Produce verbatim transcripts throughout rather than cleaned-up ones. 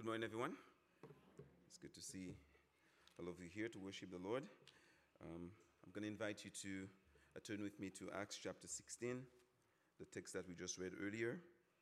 morning, everyone. It's good to see all of you here to worship the Lord. Um, I'm going to invite you to uh, turn with me to Acts chapter sixteen, the text that we just read earlier.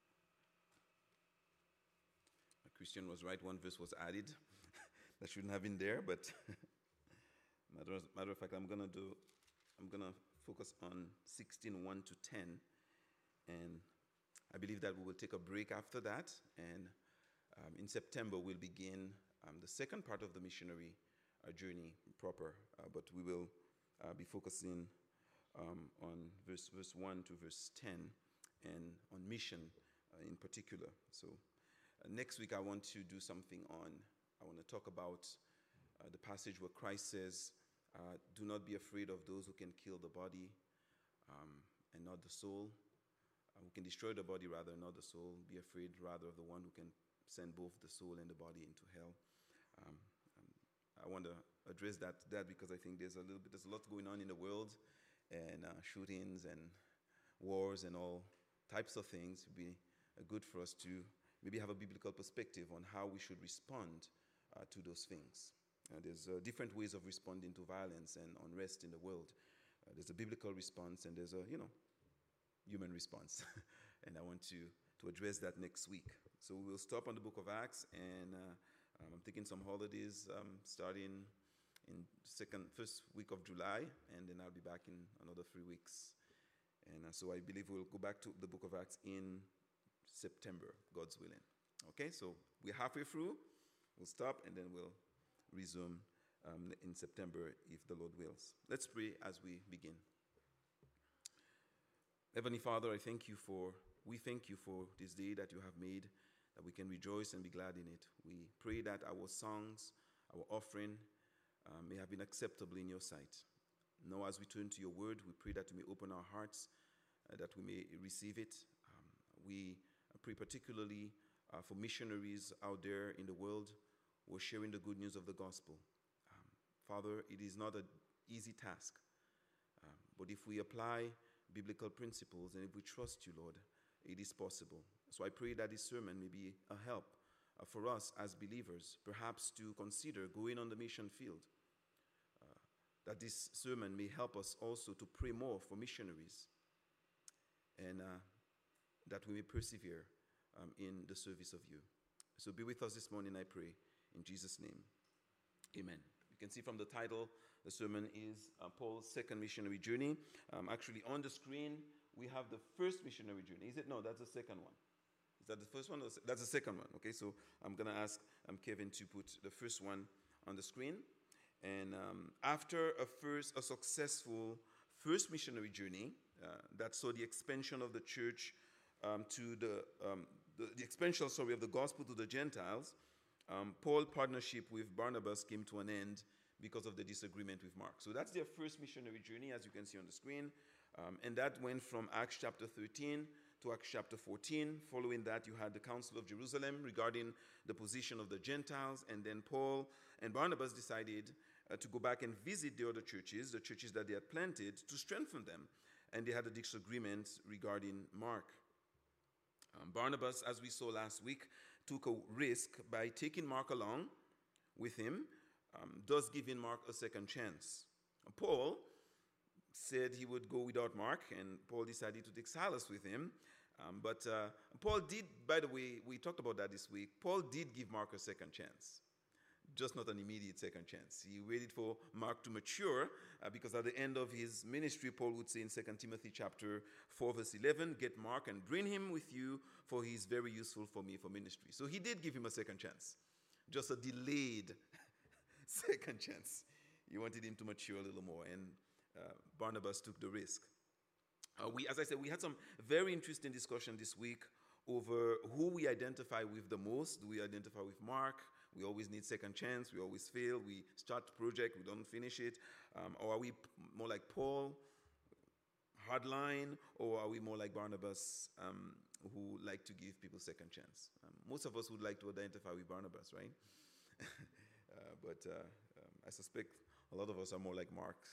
Christian was right, one verse was added. That shouldn't have been there, but matter of, matter of fact, I'm going to do, I'm going to focus on sixteen, one to ten, and I believe that we will take a break after that, and Um, in September, we'll begin um, the second part of the missionary uh, journey proper, uh, but we will uh, be focusing um, on verse, verse one to verse ten and on mission uh, in particular. So uh, next week, I want to do something on, I want to talk about uh, the passage where Christ says, uh, do not be afraid of those who can kill the body um, and not the soul, uh, who can destroy the body rather, not the soul. Be afraid rather of the one who can send both the soul and the body into hell. Um, um, I want to address that that because I think there's a little bit, there's a lot going on in the world, and uh, shootings and wars and all types of things. It would be uh, good for us to maybe have a biblical perspective on how we should respond uh, to those things. Uh, there's uh, different ways of responding to violence and unrest in the world. Uh, there's a biblical response and there's a, you know, human response. And I want to to address that next week. So we'll stop on the book of Acts, and uh, um, I'm taking some holidays um, starting in second, first week of July, and then I'll be back in another three weeks. And uh, so I believe we'll go back to the book of Acts in September, God's willing. Okay, so we're halfway through. We'll stop, and then we'll resume um, in September if the Lord wills. Let's pray as we begin. Heavenly Father, I thank you for We thank you for this day that you have made, that we can rejoice and be glad in it. We pray that our songs, our offering, uh, may have been acceptable in your sight. Now, as we turn to your word, we pray that you may open our hearts, uh, that we may receive it. Um, we pray particularly uh, for missionaries out there in the world who are sharing the good news of the gospel. Um, Father, it is not an easy task, um, but if we apply biblical principles and if we trust you, Lord, it is possible. So I pray that this sermon may be a help uh, for us as believers, perhaps to consider going on the mission field. Uh, that this sermon may help us also to pray more for missionaries, and uh, that we may persevere um, in the service of you. So be with us this morning, I pray, in Jesus' name. Amen. You can see from the title, the sermon is uh, Paul's second missionary journey. Um, actually, on the screen, we have the first missionary journey. Is it? No, that's the second one. Is that the first one? Or that's the second one. Okay, so I'm going to ask um, Kevin to put the first one on the screen. And um, after a first, a successful first missionary journey uh, that saw the expansion of the church um, to the, um, the, the expansion, sorry, of the gospel to the Gentiles, um, Paul's partnership with Barnabas came to an end because of the disagreement with Mark. So that's their first missionary journey, as you can see on the screen. Um, and that went from Acts chapter thirteen to Acts chapter fourteen. Following that, you had the Council of Jerusalem regarding the position of the Gentiles. And then Paul and Barnabas decided uh, to go back and visit the other churches, the churches that they had planted, to strengthen them. And they had a disagreement regarding Mark. Um, Barnabas, as we saw last week, took a risk by taking Mark along with him, um, thus giving Mark a second chance. Paul said he would go without Mark, and Paul decided to take Silas with him. Um, but uh, Paul did, by the way, we talked about that this week, Paul did give Mark a second chance, just not an immediate second chance. He waited for Mark to mature, uh, because at the end of his ministry, Paul would say in Second Timothy chapter four, verse eleven, get Mark and bring him with you, for he is very useful for me for ministry. So he did give him a second chance, just a delayed second chance. He wanted him to mature a little more, and Uh, Barnabas took the risk. Uh, we, as I said, we had some very interesting discussion this week over who we identify with the most. Do we identify with Mark? We always need second chance. We always fail. We start the project. We don't finish it. Um, or are we more like Paul, hardline? Or are we more like Barnabas, um, who like to give people second chance? Um, most of us would like to identify with Barnabas, right? uh, but uh, um, I suspect a lot of us are more like Mark,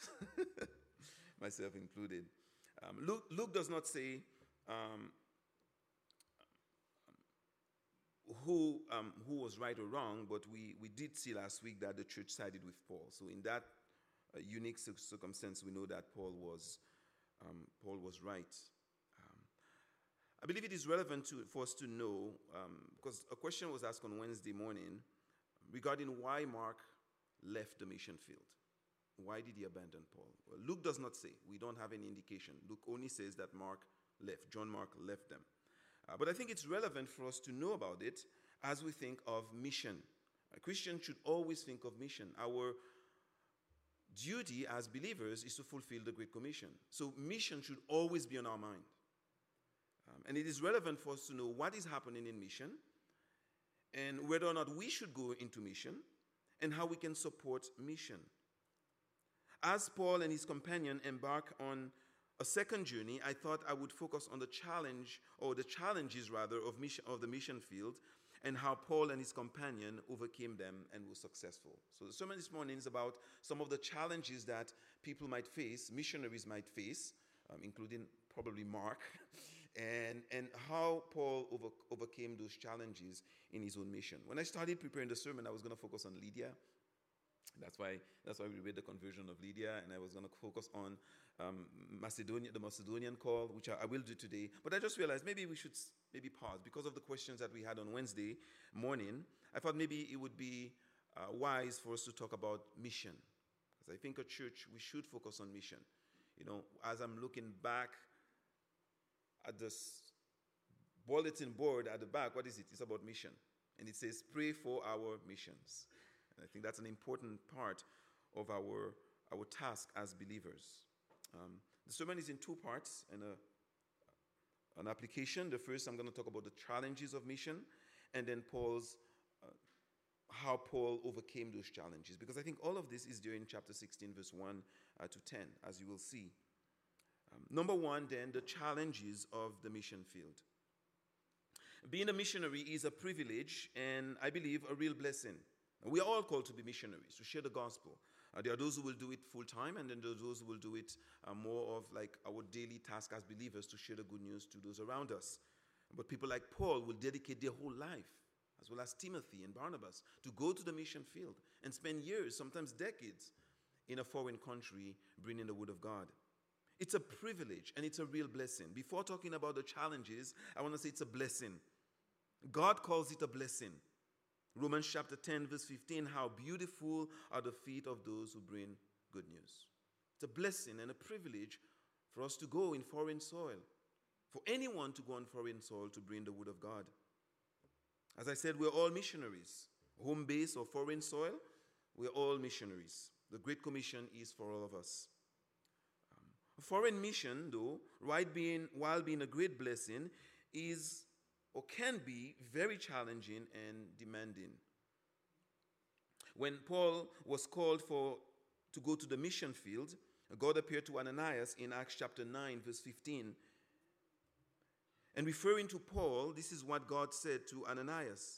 myself included. Um, Luke, Luke does not say um, who, um, who was right or wrong, but we, we did see last week that the church sided with Paul. So in that uh, unique circumstance, we know that Paul was, um, Paul was right. Um, I believe it is relevant to, for us to know, um, because a question was asked on Wednesday morning regarding why Mark left the mission field. Why did he abandon Paul? Well, Luke does not say. We don't have any indication. Luke only says that Mark left. John Mark left them. Uh, but I think it's relevant for us to know about it as we think of mission. A Christian should always think of mission. Our duty as believers is to fulfill the Great Commission. So mission should always be on our mind. Um, and it is relevant for us to know what is happening in mission and whether or not we should go into mission and how we can support mission. As Paul and his companion embark on a second journey, I thought I would focus on the challenge, or the challenges rather, of, mission, of the mission field and how Paul and his companion overcame them and were successful. So the sermon this morning is about some of the challenges that people might face, missionaries might face, um, including probably Mark, and, and how Paul over, overcame those challenges in his own mission. When I started preparing the sermon, I was going to focus on Lydia. That's why, that's why we read the conversion of Lydia, and I was going to focus on um, Macedonia, the Macedonian call, which I, I will do today. But I just realized maybe we should maybe pause because of the questions that we had on Wednesday morning. I thought maybe it would be uh, wise for us to talk about mission, because I think a church, we should focus on mission. You know, as I'm looking back at this bulletin board at the back, what is it? It's about mission. And it says, pray for our missions. And I think that's an important part of our, our task as believers. Um, the sermon is in two parts and a, an application. The first, I'm going to talk about the challenges of mission, and then Paul's, uh, how Paul overcame those challenges. Because I think all of this is there in chapter sixteen, verse one uh, to ten, as you will see. Um, number one, then, the challenges of the mission field. Being a missionary is a privilege and, I believe, a real blessing. We are all called to be missionaries, to share the gospel. Uh, there are those who will do it full time, and then there are those who will do it uh, more of like our daily task as believers to share the good news to those around us. But people like Paul will dedicate their whole life, as well as Timothy and Barnabas, to go to the mission field and spend years, sometimes decades, in a foreign country bringing the word of God. It's a privilege and it's a real blessing. Before talking about the challenges, I want to say it's a blessing. God calls it a blessing. Romans chapter ten, verse fifteen, how beautiful are the feet of those who bring good news. It's a blessing and a privilege for us to go in foreign soil, for anyone to go on foreign soil to bring the word of God. As I said, we're all missionaries. Home base or foreign soil, we're all missionaries. The Great Commission is for all of us. Um, a foreign mission, though, right being, while being a great blessing, is or can be very challenging and demanding. When Paul was called for to go to the mission field, God appeared to Ananias in Acts chapter nine, verse fifteen. And referring to Paul, this is what God said to Ananias.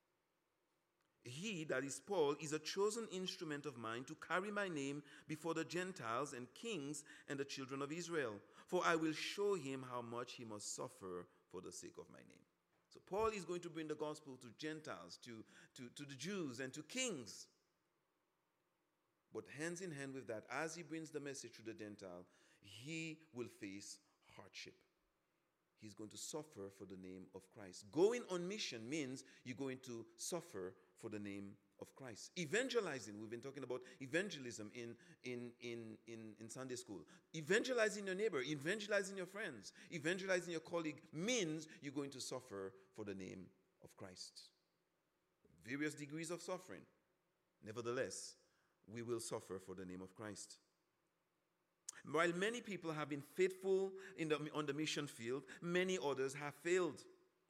He, that is Paul, is a chosen instrument of mine to carry my name before the Gentiles and kings and the children of Israel. For I will show him how much he must suffer for the sake of my name. So Paul is going to bring the gospel to Gentiles, to, to, to the Jews, and to kings. But hands in hand with that, as he brings the message to the Gentile, he will face hardship. He's going to suffer for the name of Christ. Going on mission means you're going to suffer for the name of Christ. Evangelizing, we've been talking about evangelism in, in, in, in, in Sunday school. Evangelizing your neighbor, evangelizing your friends, evangelizing your colleague means you're going to suffer for the name of Christ. Various degrees of suffering. Nevertheless, we will suffer for the name of Christ. While many people have been faithful in the, on the mission field, many others have failed.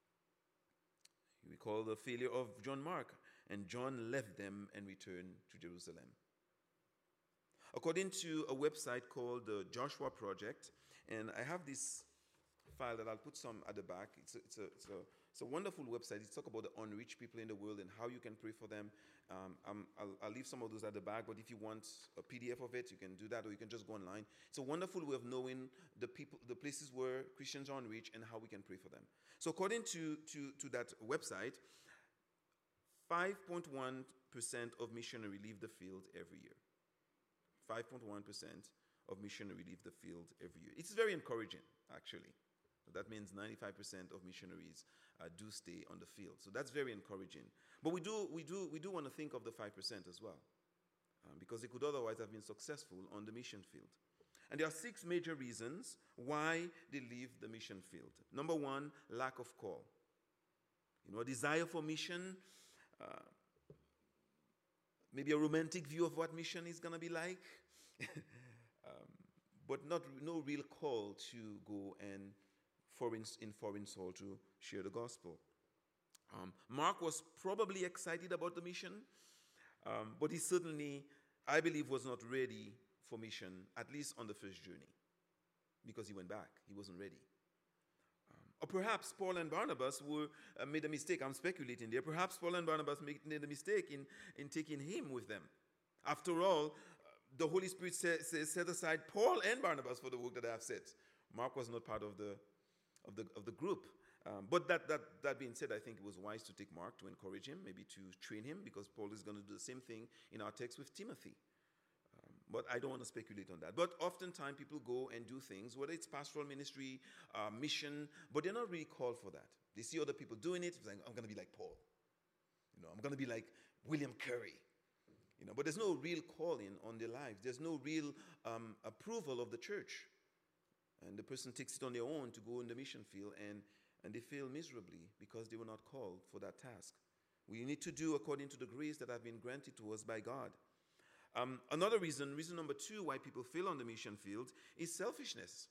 We call the failure of John Mark. And John left them and returned to Jerusalem. According to a website called the Joshua Project, and I have this file that I'll put some at the back. It's a, it's a, it's a, it's a wonderful website. It's talk about the unreached people in the world and how you can pray for them. Um, I'm, I'll, I'll leave some of those at the back, but if you want a P D F of it, you can do that, or you can just go online. It's a wonderful way of knowing the people, the places where Christians are unreached and how we can pray for them. So according to, to, to that website, five point one percent of missionaries leave the field every year. five point one percent of missionaries leave the field every year. It's very encouraging, actually. That means ninety-five percent of missionaries uh, do stay on the field. So that's very encouraging. But we do, we do, we do want to think of the five percent as well, um, because they could otherwise have been successful on the mission field. And there are six major reasons why they leave the mission field. Number one, lack of call. You know, a desire for mission, uh, maybe a romantic view of what mission is going to be like, um, but not no real call to go and foreign, in foreign soil to share the gospel. Um, Mark was probably excited about the mission, um, but he certainly, I believe, was not ready for mission, at least on the first journey, because he went back. He wasn't ready. Um, or perhaps Paul and Barnabas were, uh, made a mistake. I'm speculating there. Perhaps Paul and Barnabas made a mistake in, in taking him with them. After all, uh, the Holy Spirit set, set aside Paul and Barnabas for the work that I have set. Mark was not part of the of the of the group. Um, but that, that, that being said, I think it was wise to take Mark to encourage him, maybe to train him, because Paul is going to do the same thing in our text with Timothy. Um, but I don't want to speculate on that. But oftentimes people go and do things, whether it's pastoral ministry, uh, mission, but they're not really called for that. They see other people doing it. It's like, I'm going to be like Paul. You know, I'm going to be like William Carey. You know, but there's no real calling on their lives. There's no real um, approval of the church. And the person takes it on their own to go in the mission field, and And they fail miserably because they were not called for that task. We need to do according to the grace that have been granted to us by God. Um, another reason, reason number two why people fail on the mission field is selfishness.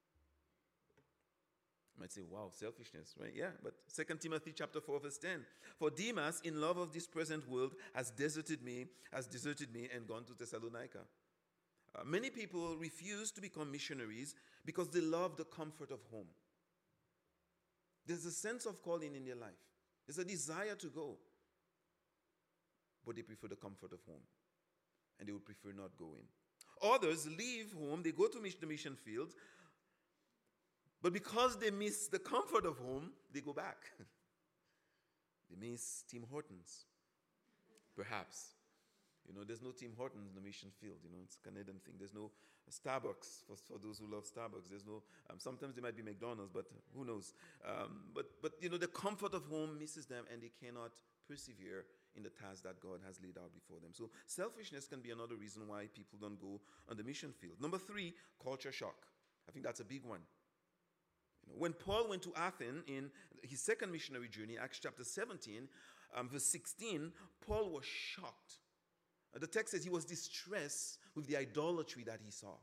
You might say, wow, selfishness, right? Yeah, but Second Timothy chapter four, verse ten. For Demas, in love of this present world, has deserted me, has deserted me and gone to Thessalonica. Uh, many people refuse to become missionaries because they love the comfort of home. There's a sense of calling in their life. There's a desire to go. But they prefer the comfort of home. And they would prefer not going. Others leave home, they go to the mission field, but because they miss the comfort of home, they go back. They miss Tim Hortons, perhaps. You know, there's no Tim Hortons in the mission field. You know, it's a Canadian thing. There's no Starbucks for, for those who love Starbucks. There's no, um, sometimes there might be McDonald's, but who knows. Um, but, but, you know, the comfort of home misses them, and they cannot persevere in the task that God has laid out before them. So selfishness can be another reason why people don't go on the mission field. Number three, culture shock. I think that's a big one. You know, when Paul went to Athens in his second missionary journey, Acts chapter seventeen, um, verse sixteen, Paul was shocked. The text says he was distressed with the idolatry that he saw.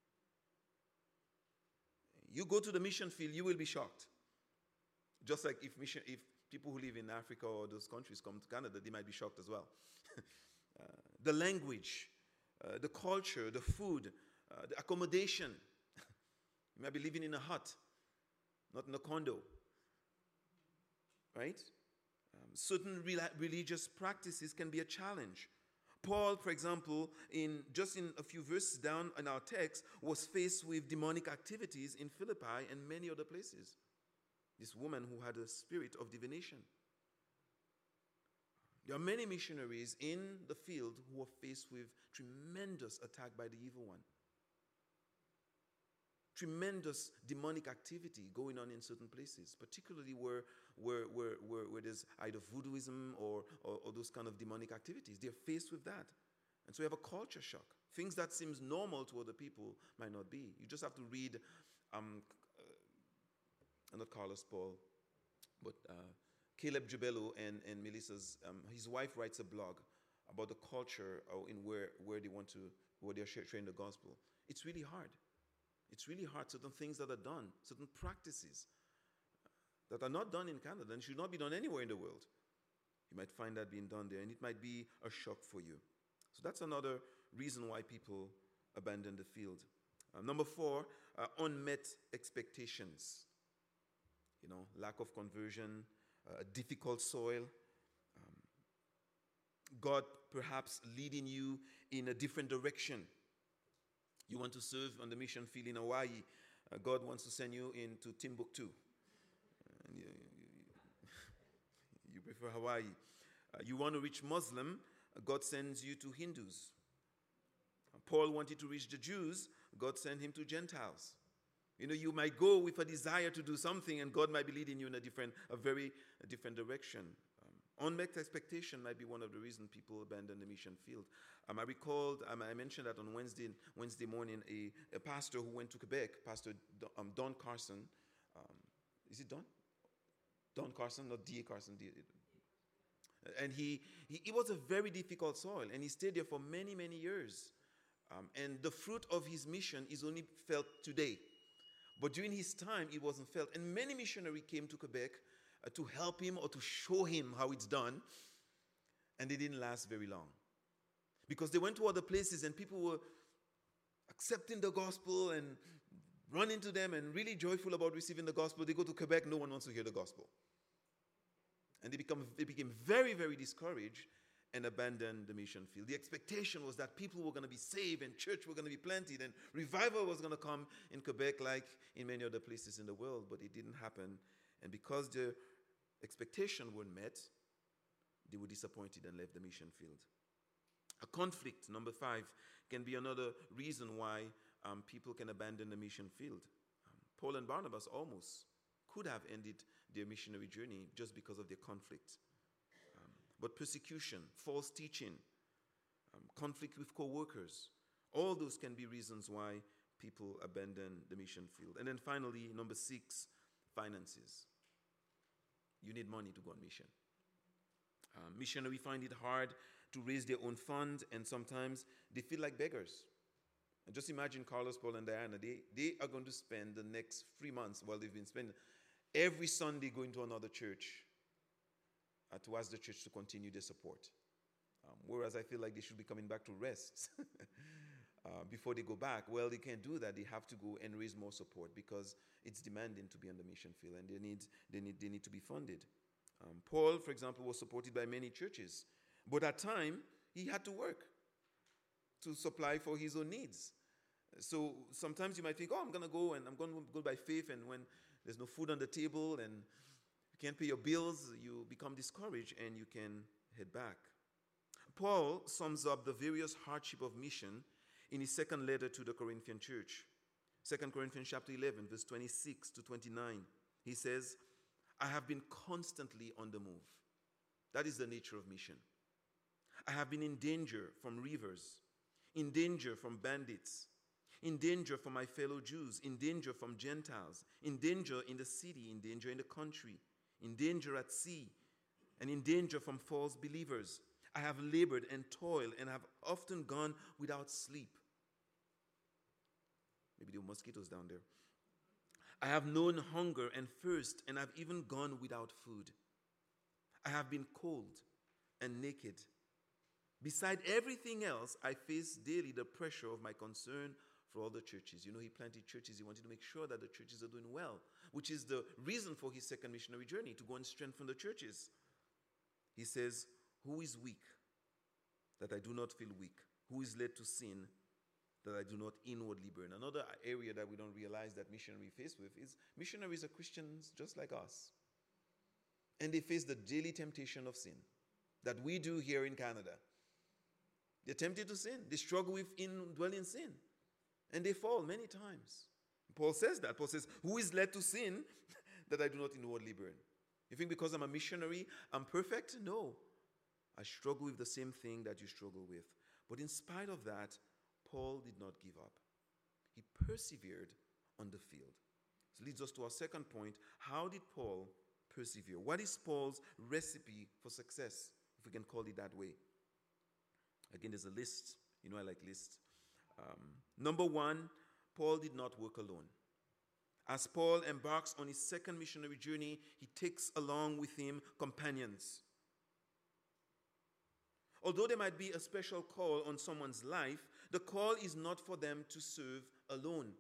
You go to the mission field, you will be shocked. Just like if mission, if people who live in Africa or those countries come to Canada, they might be shocked as well. uh, the language, uh, the culture, the food, uh, the accommodation. You might be living in a hut, not in a condo. Right? Um, certain re- religious practices can be a challenge. Paul, for example, in just in a few verses down in our text, was faced with demonic activities in Philippi and many other places. This woman who had a spirit of divination. There are many missionaries in the field who are faced with tremendous attack by the evil one. Tremendous demonic activity going on in certain places, particularly where, where, where, where, where there's either voodooism or, or, or those kind of demonic activities. They're faced with that. And so you have a culture shock. Things that seems normal to other people might not be. You just have to read, um, uh, not Carlos Paul, but uh, Caleb Jubelo and, and Melissa's, um, his wife writes a blog about the culture or in where, where they want to, where they're sharing the gospel. It's really hard. It's really hard. Certain things that are done, certain practices that are not done in Canada and should not be done anywhere in the world. You might find that being done there, and it might be a shock for you. So that's another reason why people abandon the field. Uh, number four, uh, unmet expectations. You know, lack of conversion, uh, difficult soil. Um, God perhaps leading you in a different direction. You want to serve on the mission field in Hawaii. Uh, God wants to send you into Timbuktu. And you, you, you prefer Hawaii. Uh, you want to reach Muslim, God sends you to Hindus. Paul wanted to reach the Jews, God sent him to Gentiles. You know, you might go with a desire to do something, and God might be leading you in a different, a very a different direction. Um, unmet expectation might be one of the reasons people abandon the mission field. Um, I recalled, um, I mentioned that on Wednesday Wednesday morning, a, a pastor who went to Quebec, Pastor Don, um, Don Carson. Um, is it Don? Don Carson, not D A Carson. D A. And he, he, it was a very difficult soil, and he stayed there for many, many years. Um, and the fruit of his mission is only felt today. But during his time, it wasn't felt. And many missionaries came to Quebec uh, to help him or to show him how it's done. And they didn't last very long. Because they went to other places and people were accepting the gospel and running to them and really joyful about receiving the gospel. They go to Quebec, no one wants to hear the gospel. And they, become, they became very, very discouraged and abandoned the mission field. The expectation was that people were going to be saved and church were going to be planted and revival was going to come in Quebec like in many other places in the world, but it didn't happen. And because the expectations weren't met, they were disappointed and left the mission field. A conflict, number five, can be another reason why um, people can abandon the mission field. Um, Paul and Barnabas almost could have ended their missionary journey just because of their conflict. But persecution, false teaching, um, conflict with co-workers, all those can be reasons why people abandon the mission field. And then finally, number six, finances. You need money to go on mission. Um, missionaries find it hard to raise their own funds, and sometimes they feel like beggars. And just imagine Carlos, Paul, and Diana. They, they are going to spend the next three months, while they've been spending, every Sunday going to another church, Uh, to ask the church to continue their support. Um, whereas I feel like they should be coming back to rest uh, before they go back. Well, they can't do that. They have to go and raise more support because it's demanding to be on the mission field, and they need, they need, they need to be funded. Um, Paul, for example, was supported by many churches, but at time he had to work to supply for his own needs. So sometimes you might think, oh, I'm going to go and I'm going to go by faith, and when there's no food on the table and can't pay your bills, you become discouraged and you can head back. Paul sums up the various hardship of mission in his second letter to the Corinthian church. Second Corinthians chapter eleven, verse twenty-six to twenty-nine. He says, I have been constantly on the move. That is the nature of mission. I have been in danger from rivers, in danger from bandits, in danger from my fellow Jews, in danger from Gentiles, in danger in the city, in danger in the country, in danger at sea, and in danger from false believers. I have labored and toiled and have often gone without sleep. Maybe there are mosquitoes down there. I have known hunger and thirst, and have even gone without food. I have been cold and naked. Beside everything else, I face daily the pressure of my concern for all the churches. You know, he planted churches. He wanted to make sure that the churches are doing well, which is the reason for his second missionary journey, to go and strengthen the churches. He says, who is weak, that I do not feel weak? Who is led to sin, that I do not inwardly burn? Another area that we don't realize that missionaries face with is missionaries are Christians just like us. And they face the daily temptation of sin that we do here in Canada. They're tempted to sin. They struggle with indwelling sin. And they fall many times. Paul says that. Paul says, who is led to sin that I do not inwardly burn? You think because I'm a missionary, I'm perfect? No. I struggle with the same thing that you struggle with. But in spite of that, Paul did not give up. He persevered on the field. This leads us to our second point. How did Paul persevere? What is Paul's recipe for success, if we can call it that way? Again, there's a list. You know I like lists. Um, number one, Paul did not work alone. As Paul embarks on his second missionary journey, he takes along with him companions. Although there might be a special call on someone's life, the call is not for them to serve alone.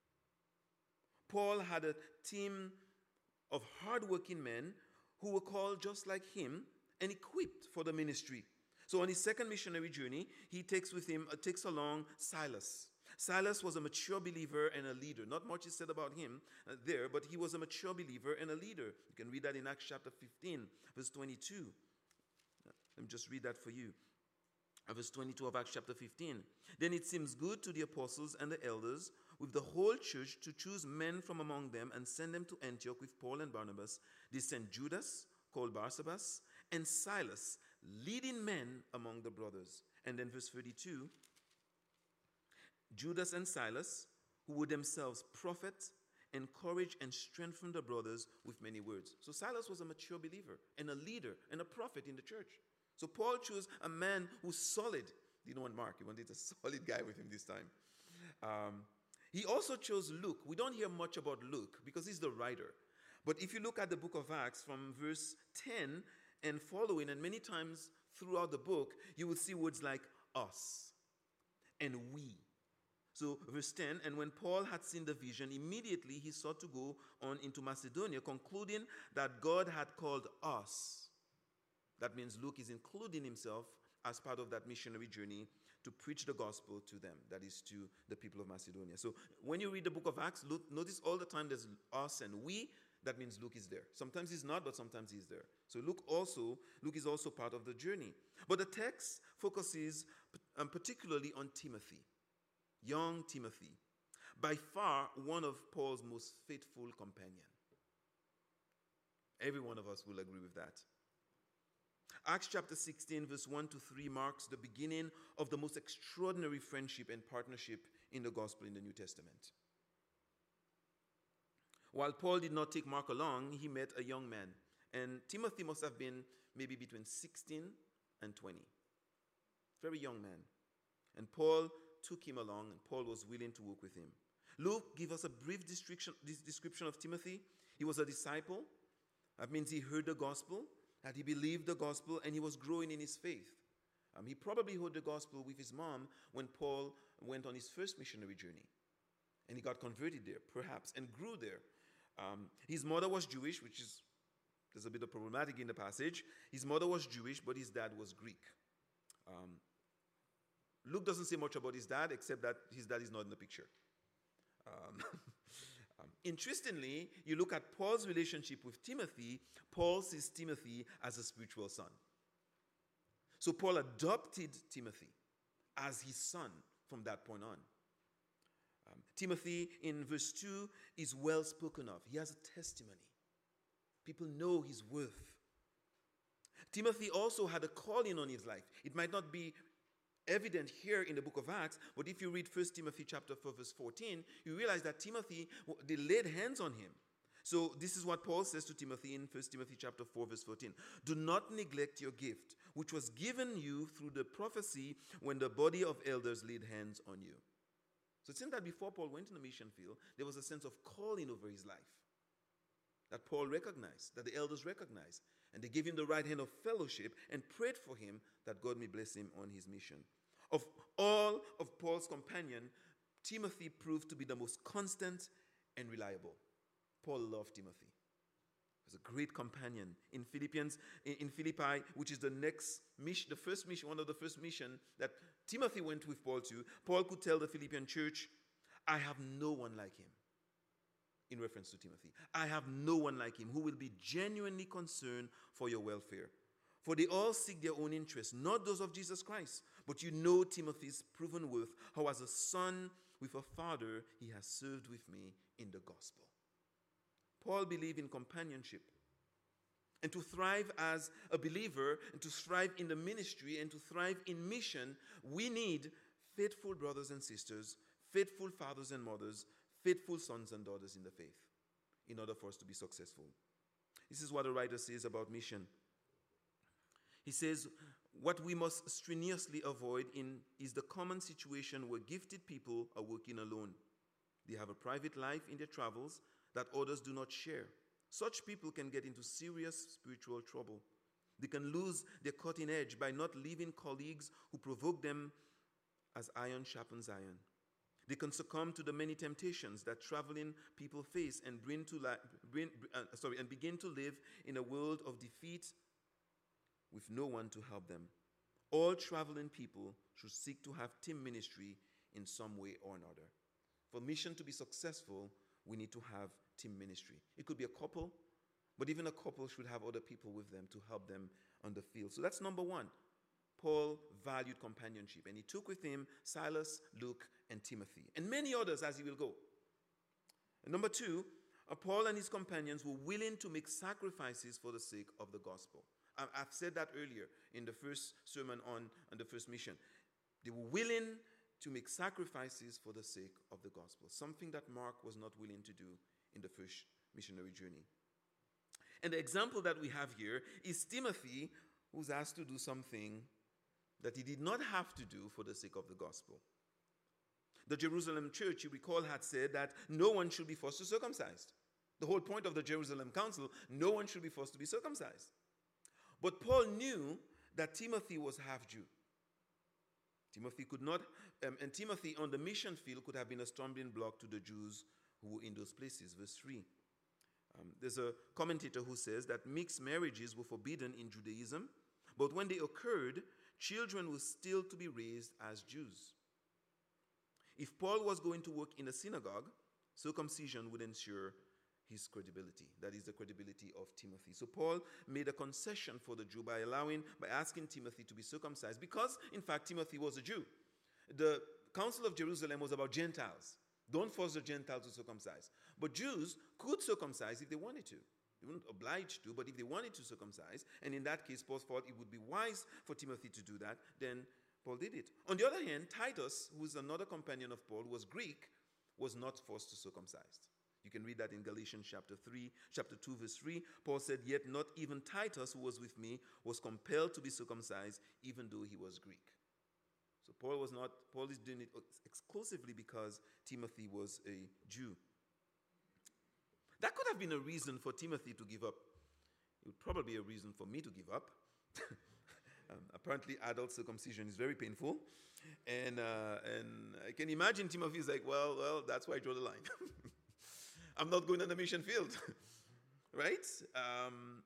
Paul had a team of hardworking men who were called just like him and equipped for the ministry. So on his second missionary journey, he takes with him, uh, takes along Silas. Silas was a mature believer and a leader. Not much is said about him uh, there, but he was a mature believer and a leader. You can read that in Acts chapter fifteen, verse twenty-two. Let me just read that for you. Verse twenty-two of Acts chapter fifteen. Then it seems good to the apostles and the elders with the whole church to choose men from among them and send them to Antioch with Paul and Barnabas. They sent Judas, called Barsabas, and Silas, leading men among the brothers. And then verse thirty-two, Judas and Silas, who were themselves prophets, encouraged and strengthened the brothers with many words. So Silas was a mature believer and a leader and a prophet in the church. So Paul chose a man who's solid. He didn't want Mark. He wanted a solid guy with him this time. Um, he also chose Luke. We don't hear much about Luke because he's the writer. But if you look at the book of Acts from verse ten and following, and many times throughout the book, you will see words like us and we. So verse ten, and when Paul had seen the vision, immediately he sought to go on into Macedonia, concluding that God had called us. That means Luke is including himself as part of that missionary journey to preach the gospel to them, that is to the people of Macedonia. So when you read the book of Acts, Luke, notice all the time there's us and we. That means Luke is there. Sometimes he's not, but sometimes he's there. So Luke also, Luke is also part of the journey. But the text focuses um, particularly on Timothy, young Timothy, by far one of Paul's most faithful companions. Every one of us will agree with that. Acts chapter sixteen, verse one to three marks the beginning of the most extraordinary friendship and partnership in the gospel in the New Testament. While Paul did not take Mark along, he met a young man. And Timothy must have been maybe between sixteen and twenty. Very young man. And Paul took him along, and Paul was willing to work with him. Luke gives us a brief description, description of Timothy. He was a disciple. That means he heard the gospel, that he believed the gospel, and he was growing in his faith. Um, he probably heard the gospel with his mom when Paul went on his first missionary journey. And he got converted there, perhaps, and grew there. Um, his mother was Jewish, which is, there's a bit of problematic in the passage. His mother was Jewish, but his dad was Greek. Um, Luke doesn't say much about his dad, except that his dad is not in the picture. Um, um, interestingly, you look at Paul's relationship with Timothy. Paul sees Timothy as a spiritual son. So Paul adopted Timothy as his son from that point on. Um, Timothy, in verse two, is well spoken of. He has a testimony. People know his worth. Timothy also had a calling on his life. It might not be evident here in the book of Acts, but if you read First Timothy chapter four, verse fourteen, you realize that Timothy, they laid hands on him. So this is what Paul says to Timothy in First Timothy chapter four, verse fourteen. Do not neglect your gift, which was given you through the prophecy when the body of elders laid hands on you. So it seems that before Paul went in the mission field, there was a sense of calling over his life that Paul recognized, that the elders recognized. And they gave him the right hand of fellowship and prayed for him that God may bless him on his mission. Of all of Paul's companions, Timothy proved to be the most constant and reliable. Paul loved Timothy. He was a great companion. In Philippians, in Philippi, which is the next mission, the first mission, one of the first mission that Timothy went with Paul to, Paul could tell the Philippian church, I have no one like him. In reference to Timothy, I have no one like him who will be genuinely concerned for your welfare. For they all seek their own interests, not those of Jesus Christ. But you know Timothy's proven worth, how as a son with a father, he has served with me in the gospel. Paul believed in companionship. And to thrive as a believer, and to thrive in the ministry, and to thrive in mission, we need faithful brothers and sisters, faithful fathers and mothers, faithful sons and daughters in the faith in order for us to be successful. This is what the writer says about mission. He says, what we must strenuously avoid in is the common situation where gifted people are working alone. They have a private life in their travels that others do not share. Such people can get into serious spiritual trouble. They can lose their cutting edge by not leaving colleagues who provoke them as iron sharpens iron. They can succumb to the many temptations that traveling people face and bring to li- bring, uh, sorry, and begin to live in a world of defeat with no one to help them. All traveling people should seek to have team ministry in some way or another. For mission to be successful, we need to have team ministry. It could be a couple, but even a couple should have other people with them to help them on the field. So that's number one. Paul valued companionship, and he took with him Silas, Luke, and Timothy, and many others as he will go. And number two, uh, Paul and his companions were willing to make sacrifices for the sake of the gospel. I, I've said that earlier in the first sermon on, on the first mission. They were willing to make sacrifices for the sake of the gospel, something that Mark was not willing to do in the first missionary journey. And the example that we have here is Timothy, who's asked to do something that he did not have to do for the sake of the gospel. The Jerusalem church, you recall, had said that no one should be forced to circumcise. The whole point of the Jerusalem council, no one should be forced to be circumcised. But Paul knew that Timothy was half Jew. Timothy could not, um, and Timothy on the mission field could have been a stumbling block to the Jews who were in those places. Verse three. Um, there's a commentator who says that mixed marriages were forbidden in Judaism, but when they occurred, children were still to be raised as Jews. If Paul was going to work in a synagogue, circumcision would ensure his credibility. That is the credibility of Timothy. So Paul made a concession for the Jew by allowing, by asking Timothy to be circumcised, because in fact Timothy was a Jew. The Council of Jerusalem was about Gentiles. Don't force the Gentiles to circumcise. But Jews could circumcise if they wanted to. They weren't obliged to, but if they wanted to circumcise, and in that case Paul thought it would be wise for Timothy to do that, then Paul did it. On the other hand, Titus, who is another companion of Paul, was Greek, was not forced to circumcise. You can read that in Galatians chapter three, chapter two, verse three. Paul said, "Yet not even Titus, who was with me, was compelled to be circumcised, even though he was Greek." So Paul was not, Paul is doing it exclusively because Timothy was a Jew. That could have been a reason for Timothy to give up. It would probably be a reason for me to give up. um, apparently, adult circumcision is very painful. And, uh, and I can imagine Timothy is like, well, well, that's where I draw the line. I'm not going on the mission field. Right? Um,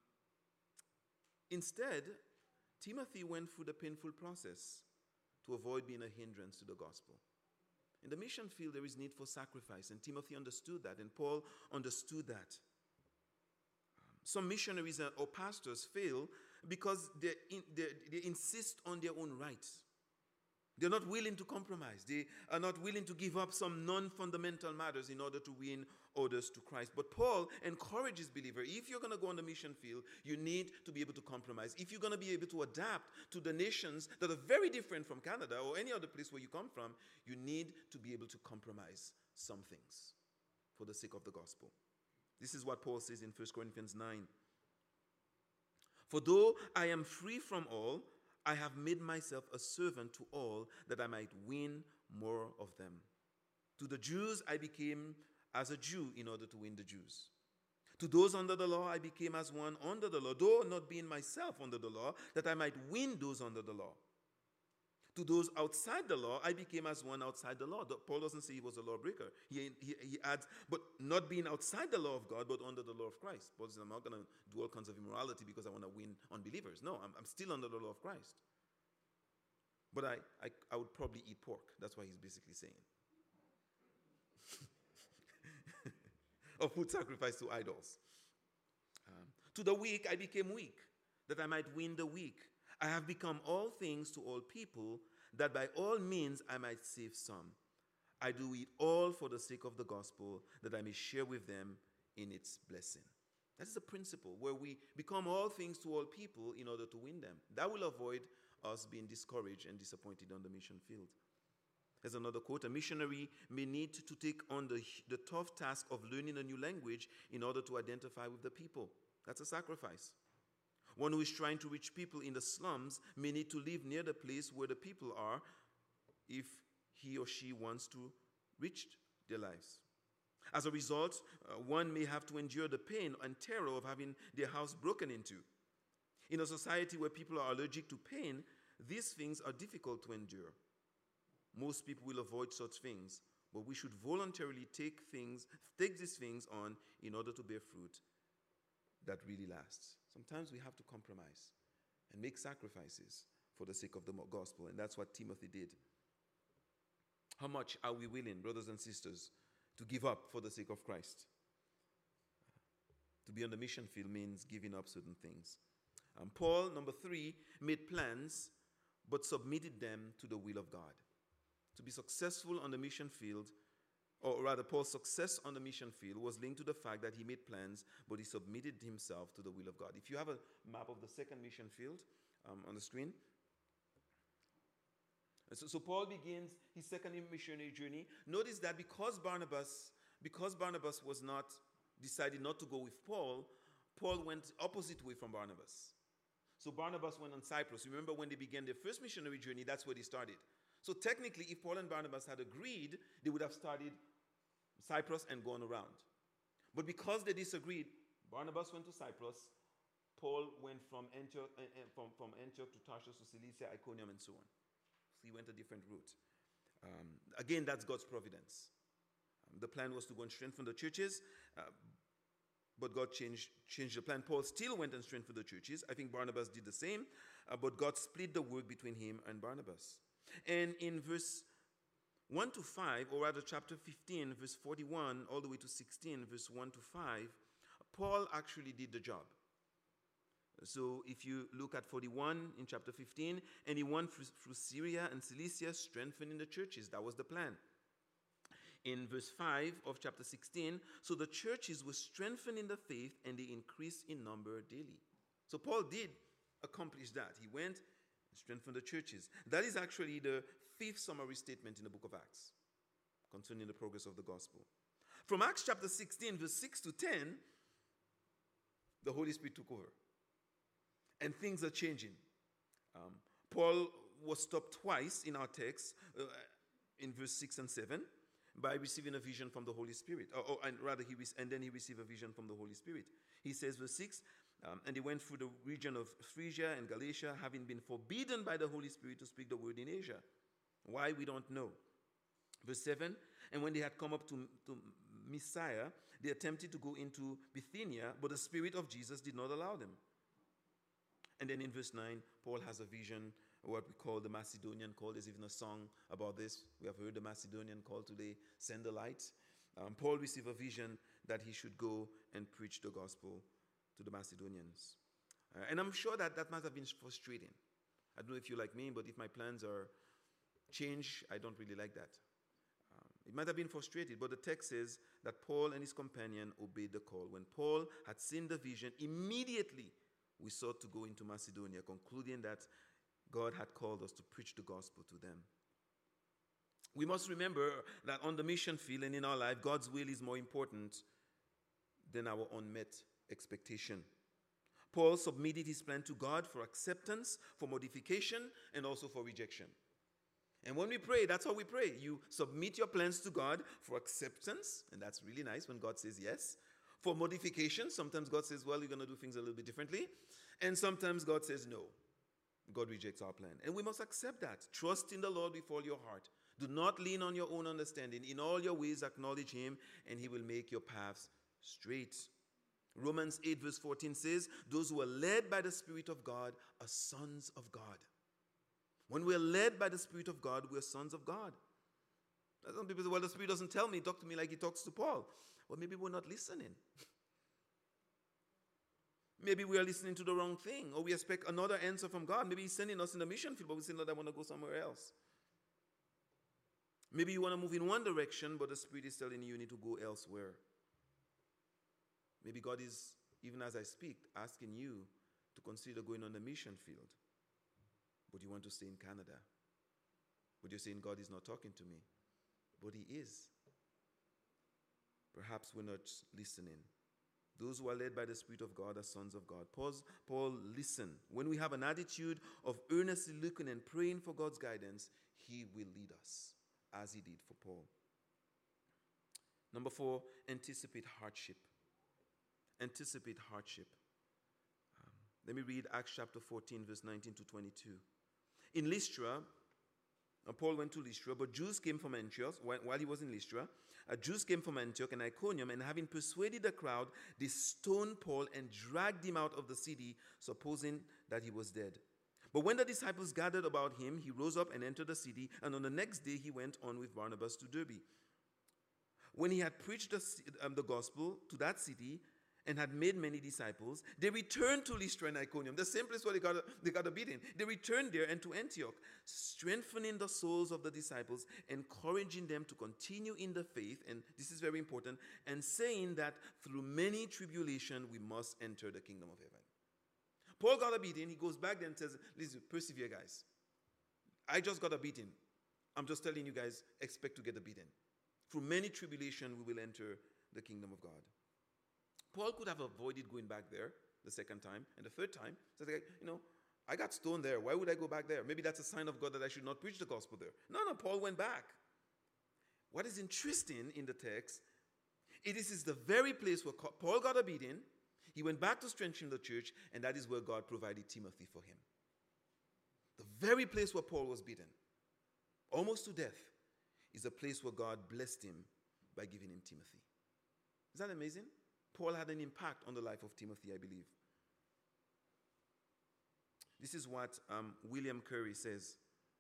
instead, Timothy went through the painful process to avoid being a hindrance to the gospel. In the mission field, there is need for sacrifice, and Timothy understood that, and Paul understood that. Um, some missionaries or pastors fail because they, in, they, they insist on their own rights. They're not willing to compromise. They are not willing to give up some non-fundamental matters in order to win others to Christ. But Paul encourages believers, if you're going to go on the mission field, you need to be able to compromise. If you're going to be able to adapt to the nations that are very different from Canada or any other place where you come from, you need to be able to compromise some things for the sake of the gospel. This is what Paul says in First Corinthians nine. "For though I am free from all, I have made myself a servant to all, that I might win more of them. To the Jews I became as a Jew in order to win the Jews. To those under the law I became as one under the law, though not being myself under the law, that I might win those under the law. To those outside the law I became as one outside the law." Paul doesn't say he was a lawbreaker. He, he, he adds, but not being outside the law of God, but under the law of Christ. Paul says, I'm not going to do all kinds of immorality because I want to win unbelievers. No, I'm, I'm still under the law of Christ. But I, I, I would probably eat pork. That's what he's basically saying. Or food sacrificed to idols. Um, to the weak I became weak, that I might win the weak. I have become all things to all people, that by all means I might save some. I do it all for the sake of the gospel, that I may share with them in its blessing. That is the principle, where we become all things to all people in order to win them. That will avoid us being discouraged and disappointed on the mission field. There's another quote: "A missionary may need to take on the, the tough task of learning a new language in order to identify with the people." That's a sacrifice. One who is trying to reach people in the slums may need to live near the place where the people are if he or she wants to reach their lives. As a result, uh, one may have to endure the pain and terror of having their house broken into. In a society where people are allergic to pain, these things are difficult to endure. Most people will avoid such things, but we should voluntarily take things, take these things on in order to bear fruit that really lasts. Sometimes we have to compromise and make sacrifices for the sake of the gospel, and that's what Timothy did. How much are we willing, brothers and sisters, to give up for the sake of Christ? To be on the mission field means giving up certain things. Um, Paul, number three, made plans but submitted them to the will of God. To be successful on the mission field, or rather Paul's success on the mission field was linked to the fact that he made plans but he submitted himself to the will of God. If you have a map of the second mission field um, on the screen. So, so Paul begins his second missionary journey. Notice that because Barnabas, because Barnabas was not, decided not to go with Paul, Paul went opposite way from Barnabas. So Barnabas went on Cyprus. Remember when they began their first missionary journey, that's where they started. So technically, if Paul and Barnabas had agreed, they would have started Cyprus and gone around. But because they disagreed, Barnabas went to Cyprus, Paul went from Antioch, uh, uh, from, from Antioch to Tarsus to Cilicia, Iconium, and so on. So he went a different route. Um, again, that's God's providence. Um, the plan was to go and strengthen the churches, uh, but God changed, changed the plan. Paul still went and strengthened the churches. I think Barnabas did the same, uh, but God split the work between him and Barnabas. And in verse one to five, or rather chapter fifteen, verse forty-one, all the way to sixteen, verse one to five, Paul actually did the job. So if you look at forty-one in chapter fifteen, and he went through, through Syria and Cilicia, strengthening the churches. That was the plan. In verse five of chapter sixteen, so the churches were strengthened in the faith and they increased in number daily. So Paul did accomplish that. He went and strengthened the churches. That is actually the fifth summary statement in the book of Acts concerning the progress of the gospel. From Acts chapter sixteen, verse six to ten, the Holy Spirit took over. And things are changing. Um, Paul was stopped twice in our text, uh, in verse six and seven, by receiving a vision from the Holy Spirit. Or, or and rather, he and then he received a vision from the Holy Spirit. He says, verse six, um, and he went through the region of Phrygia and Galatia, having been forbidden by the Holy Spirit to speak the word in Asia. Why, we don't know. Verse seven, and when they had come up to, to Mysia, they attempted to go into Bithynia, but the Spirit of Jesus did not allow them. And then in verse nine, Paul has a vision, what we call the Macedonian call. There's even a song about this. We have heard the Macedonian call today, Send the Light. Um, Paul received a vision that he should go and preach the gospel to the Macedonians. Uh, and I'm sure that that must have been frustrating. I don't know if you're like me, but if my plans are changed, I don't really like that. Um, it might have been frustrated, but the text says that Paul and his companion obeyed the call. When Paul had seen the vision, immediately we sought to go into Macedonia, concluding that God had called us to preach the gospel to them. We must remember that on the mission field and in our life, God's will is more important than our unmet expectation. Paul submitted his plan to God for acceptance, for modification, and also for rejection. And when we pray, that's how we pray. You submit your plans to God for acceptance, and that's really nice when God says yes. For modification, sometimes God says, well, you're going to do things a little bit differently. And sometimes God says no. God rejects our plan. And we must accept that. Trust in the Lord with all your heart. Do not lean on your own understanding. In all your ways, acknowledge him, and he will make your paths straight. Romans eight verse fourteen says, those who are led by the Spirit of God are sons of God. When we're led by the Spirit of God, we're sons of God. Some people say, well, the Spirit doesn't tell me. Talk to me like he talks to Paul. Well, maybe we're not listening. Maybe we are listening to the wrong thing, or we expect another answer from God. Maybe he's sending us in the mission field, but we say, no, I want to go somewhere else. Maybe you want to move in one direction, but the Spirit is telling you you need to go elsewhere. Maybe God is, even as I speak, asking you to consider going on the mission field, but you want to stay in Canada. But you're saying, God is not talking to me. But he is. Perhaps we're not listening. Those who are led by the Spirit of God are sons of God. Paul, Paul, listen. When we have an attitude of earnestly looking and praying for God's guidance, he will lead us, as he did for Paul. Number four, anticipate hardship. Anticipate hardship. Um, let me read Acts chapter fourteen, verse nineteen to twenty-two. In Lystra, uh, Paul went to Lystra, but Jews came from Antioch. While, while he was in Lystra, uh, Jews came from Antioch and Iconium, and having persuaded the crowd, they stoned Paul and dragged him out of the city, supposing that he was dead. But when the disciples gathered about him, he rose up and entered the city, and on the next day he went on with Barnabas to Derbe. When he had preached the, um, the gospel to that city, and had made many disciples, they returned to Lystra and Iconium, the same place where they got, they got a beating. They returned there and to Antioch, strengthening the souls of the disciples, encouraging them to continue in the faith, and this is very important, and saying that through many tribulation we must enter the kingdom of heaven. Paul got a beating. He goes back there and says, listen, persevere, guys. I just got a beating. I'm just telling you guys, expect to get a beating. Through many tribulation we will enter the kingdom of God. Paul could have avoided going back there the second time and the third time. So, like, you know, I got stoned there. Why would I go back there? Maybe that's a sign of God that I should not preach the gospel there. No, no, Paul went back. What is interesting in the text, it is the very place where Paul got a beating. He went back to strengthen the church, and that is where God provided Timothy for him. The very place where Paul was beaten, almost to death, is a place where God blessed him by giving him Timothy. Is that amazing? Paul had an impact on the life of Timothy, I believe. This is what um, William Curry says.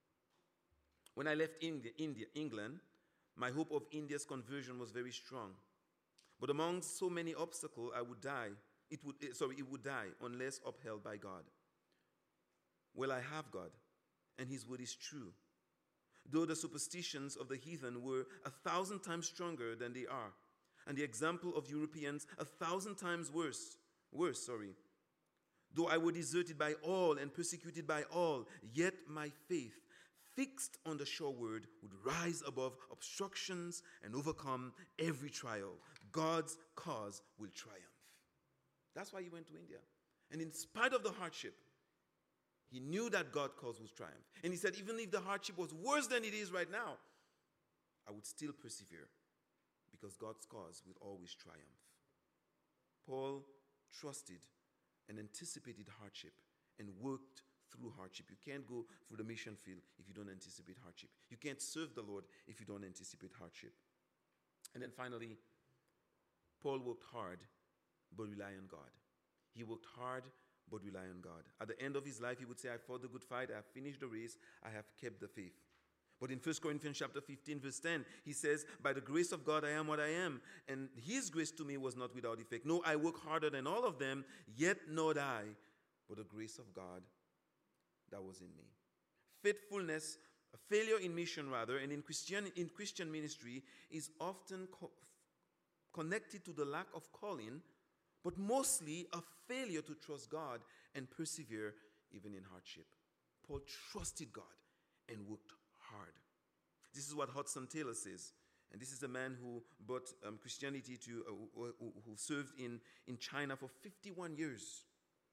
When I left India, India, England, my hope of India's conversion was very strong. But among so many obstacles, I would die. It would, sorry, it would die unless upheld by God. Well, I have God, and his word is true. Though the superstitions of the heathen were a thousand times stronger than they are, and the example of Europeans a thousand times worse, worse, sorry. Though I were deserted by all and persecuted by all, yet my faith, fixed on the sure word, would rise above obstructions and overcome every trial. God's cause will triumph. That's why he went to India. And in spite of the hardship, he knew that God's cause would triumph. And he said, even if the hardship was worse than it is right now, I would still persevere, because God's cause will always triumph. Paul trusted and anticipated hardship and worked through hardship. You can't go through the mission field if you don't anticipate hardship. You can't serve the Lord if you don't anticipate hardship. And then finally, Paul worked hard, but rely on God. He worked hard, but rely on God. At the end of his life, he would say, I fought the good fight, I have finished the race, I have kept the faith. But in First Corinthians chapter fifteen, verse ten, he says, by the grace of God, I am what I am. And his grace to me was not without effect. No, I work harder than all of them, yet not I, but the grace of God that was in me. Faithfulness, a failure in mission rather, and in Christian, in Christian ministry is often co- connected to the lack of calling, but mostly a failure to trust God and persevere even in hardship. Paul trusted God and worked hard. This is what Hudson Taylor says, and this is a man who brought um, Christianity to, uh, who, who served in, in China for fifty-one years.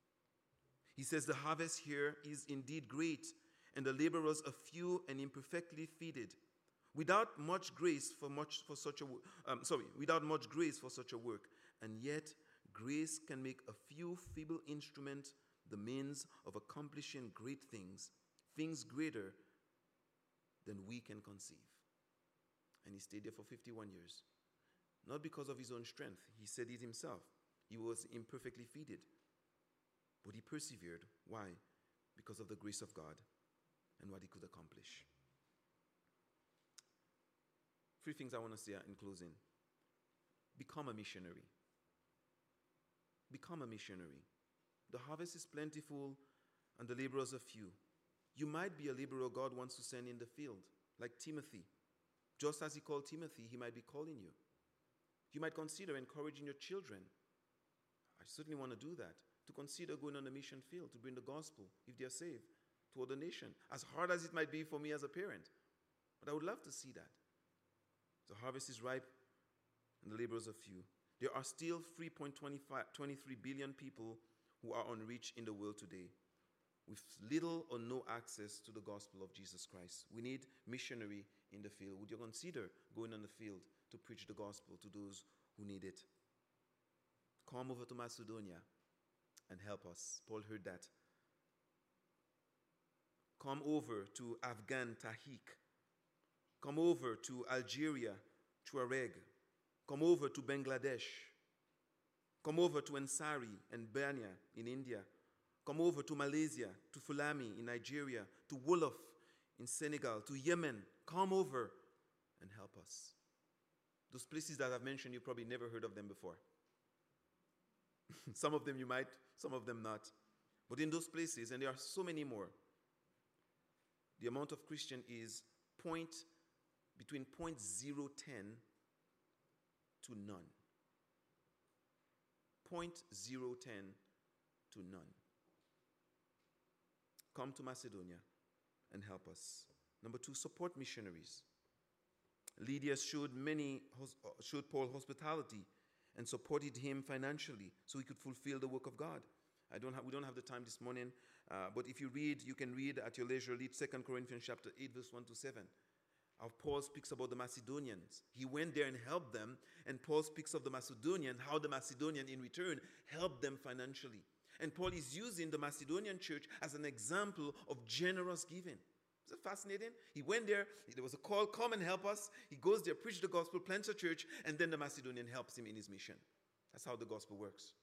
He says, the harvest here is indeed great, and the laborers are few and imperfectly fitted. Without much grace for much for such a um, sorry, without much grace for such a work, and yet grace can make a few feeble instruments the means of accomplishing great things, things greater than we can conceive. And he stayed there for fifty-one years. Not because of his own strength. He said it himself. He was imperfectly fitted. But he persevered. Why? Because of the grace of God and what he could accomplish. Three things I want to say in closing. Become a missionary. Become a missionary. The harvest is plentiful and the laborers are few. You might be a laborer God wants to send in the field, like Timothy. Just as he called Timothy, he might be calling you. You might consider encouraging your children. I certainly want to do that. To consider going on the mission field, to bring the gospel, if they are saved, to other nation. As hard as it might be for me as a parent. But I would love to see that. The harvest is ripe and the laborers are few. There are still three point two three billion people who are unreached in the world today, with little or no access to the gospel of Jesus Christ. We need missionary in the field. Would you consider going on the field to preach the gospel to those who need it? Come over to Macedonia and help us. Paul heard that. Come over to Afghan Tahik. Come over to Algeria, Tuareg. Come over to Bangladesh. Come over to Ansari and Bania in India. Come over to Malaysia, to Fulami in Nigeria, to Wolof in Senegal, to Yemen. Come over and help us. Those places that I've mentioned, you probably never heard of them before. Some of them you might, some of them not. But in those places, and there are so many more, the amount of Christian is point between point zero ten to none. Point zero ten to none. Come to Macedonia and help us. Number two, support missionaries. Lydia showed many showed Paul hospitality and supported him financially so he could fulfill the work of God. I don't have, we don't have the time this morning, uh, but if you read, you can read at your leisure, read Second Corinthians chapter eight, verse one to seven. How Paul speaks about the Macedonians. He went there and helped them, and Paul speaks of the Macedonian, how the Macedonian in return helped them financially. And Paul is using the Macedonian church as an example of generous giving. Isn't it fascinating? He went there, there was a call, come and help us. He goes there, preaches the gospel, plants a church, and then the Macedonian helps him in his mission. That's how the gospel works.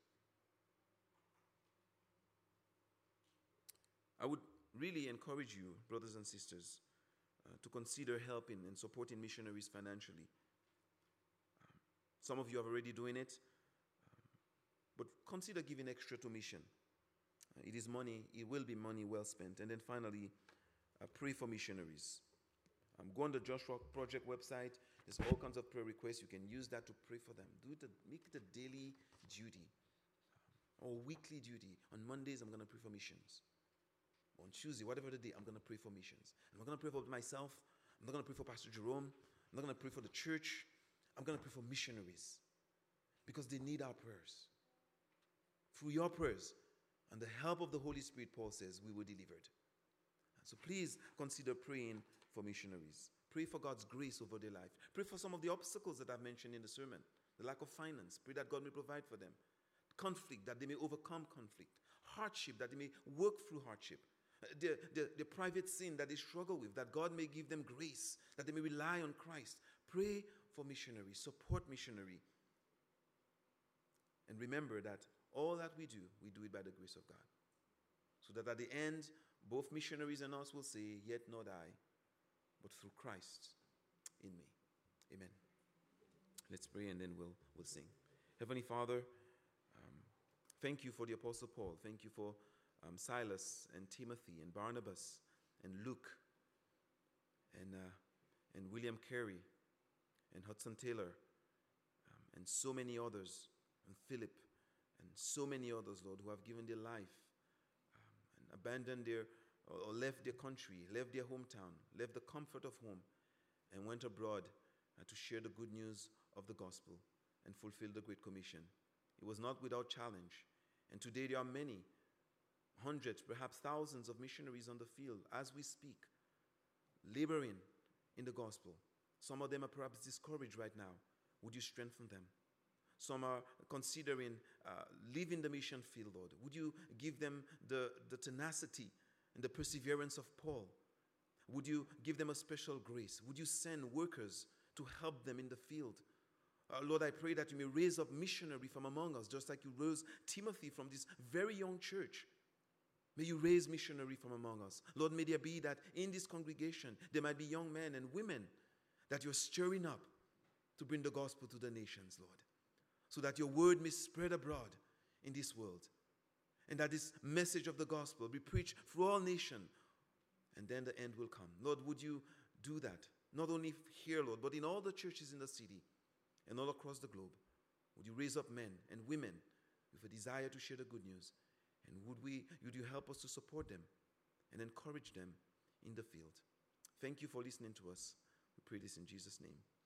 I would really encourage you, brothers and sisters, uh, to consider helping and supporting missionaries financially. Um, some of you are already doing it, um, but consider giving extra to mission. Uh, it is money, it will be money well spent. And then finally, uh, pray for missionaries. Um, go on the Joshua Project website. There's all kinds of prayer requests. You can use that to pray for them. Do it, a, make it a daily duty um, or weekly duty. On Mondays, I'm going to pray for missions. On Tuesday, whatever the day, I'm going to pray for missions. I'm not going to pray for myself. I'm not going to pray for Pastor Jerome. I'm not going to pray for the church. I'm going to pray for missionaries because they need our prayers. Through your prayers and the help of the Holy Spirit, Paul says, we were delivered. So please consider praying for missionaries. Pray for God's grace over their life. Pray for some of the obstacles that I've mentioned in the sermon. The lack of finance. Pray that God may provide for them. Conflict, that they may overcome conflict. Hardship, that they may work through hardship. The, the, the private sin that they struggle with, that God may give them grace, that they may rely on Christ. Pray for missionaries, support missionary. And remember that all that we do, we do it by the grace of God. So that at the end, both missionaries and us will say, yet not I, but through Christ in me. Amen. Let's pray and then we'll, we'll sing. Heavenly Father, um, thank you for the Apostle Paul. Thank you for Um, Silas and Timothy and Barnabas and Luke and, uh, and William Carey and Hudson Taylor um, and so many others, and Philip and so many others, Lord, who have given their life um, and abandoned their, or, or left their country, left their hometown, left the comfort of home and went abroad uh, to share the good news of the gospel and fulfill the Great Commission. It was not without challenge. And today there are many hundreds, perhaps thousands of missionaries on the field as we speak, laboring in the gospel. Some of them are perhaps discouraged right now. Would you strengthen them? Some are considering uh, leaving the mission field, Lord. Would you give them the, the tenacity and the perseverance of Paul? Would you give them a special grace? Would you send workers to help them in the field? Uh, Lord, I pray that you may raise up missionary from among us, just like you rose Timothy from this very young church. May you raise missionary from among us. Lord, may there be that in this congregation, there might be young men and women that you're stirring up to bring the gospel to the nations, Lord, so that your word may spread abroad in this world, and that this message of the gospel be preached through all nations, and then the end will come. Lord, would you do that, not only here, Lord, but in all the churches in the city and all across the globe. Would you raise up men and women with a desire to share the good news? And would we, would you help us to support them and encourage them in the field? Thank you for listening to us. We pray this in Jesus' name.